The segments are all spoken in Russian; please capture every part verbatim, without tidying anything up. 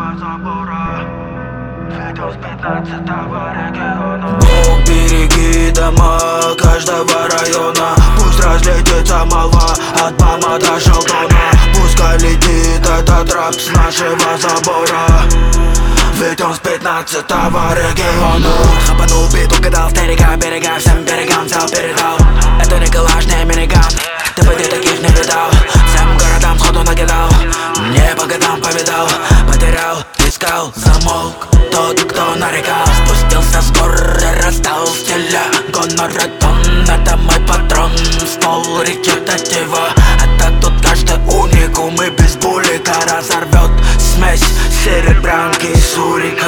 забора. Видео с пятнадцатого региона. Бог, береги дома каждого района. Пусть разлетится молва от Бама до Шелдона. Пускай летит этот рэп с нашего забора. Ведь он с пятнадцатого региона. Хапанул бит, угадал старика, берега, всем берегам взял, передал. Это не калаш, не миниган, ты поди таких не видал. Всем городам сходу накидал, не по годам повидал. Потерял, искал, замолк тот, кто нарекал. Спустился с гор и расстал в стиле гоноротон. Это мой патрон, ствол речитатива. Это тут каждый уникум и без булика разорвет смесь серебрянки и сурика.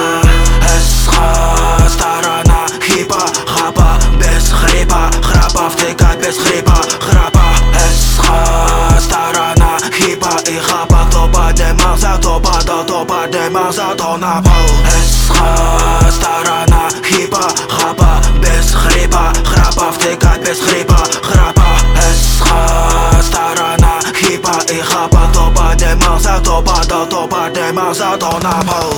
СХ, сторона хипа, хапа, без хрипа, храпа, втыкать без хрипа, храпа. СХ, сторона хипа и хапа. Кто поднимался, кто падал, кто поднимался, то на пол. СХ, сторона хипа, хапа, без хрипа, храпа, втыкать без хрипа, храпа. СХ, сторона хипа и хапа. Кто поднимался, кто падал, кто поднимался, то на пол.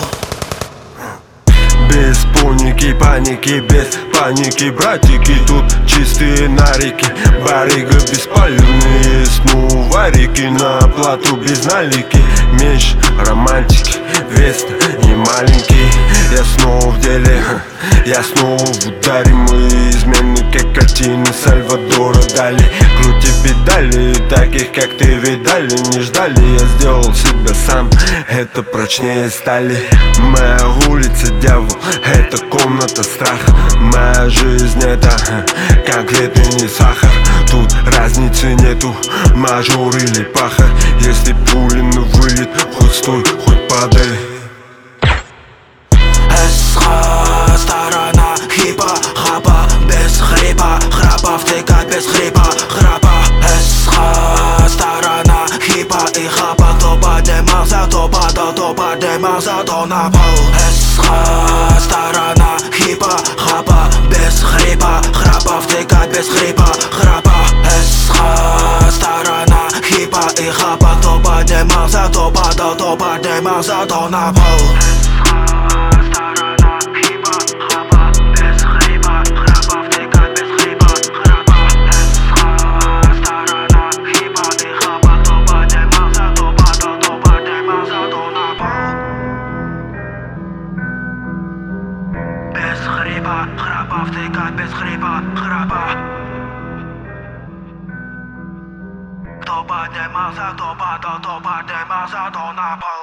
Без паники, паники, без паники, братики. Тут чистые нарики, барига бесполезные смуварики. На плату без налики, меньше романтики, вес не маленький. Я снова в деле, я снова в ударе. Мы измены, как картины Сальвадора Дали. Крути педали, таких как ты видали, не ждали. Я сделал себя сам, это прочнее стали. Моя улица дьявол, это комната страха. Моя жизнь это как ветреный сахар. Тут разницы нету, мажор или пахарь. Если пули на вылет, хоть стой, хоть падай. СХ, сторона хипа, хапа, без хрипа, храпа, втыкать без хрипа, храпа. СХ, сторона хипа и хапа. Кто поднимался, кто падал, кто поднимался, то на пол. СХ, сторона хипа, хапа, без хрипа, храпа, втыкать без хрипа, храпа. СХ, сторона хипа и хапа. Кто поднимался, кто падал, кто поднимался, то на пол. Без хрипа, храпа, втыкать без хрипа, храпа. Кто поднимался, кто падал, кто поднимался, то на пол.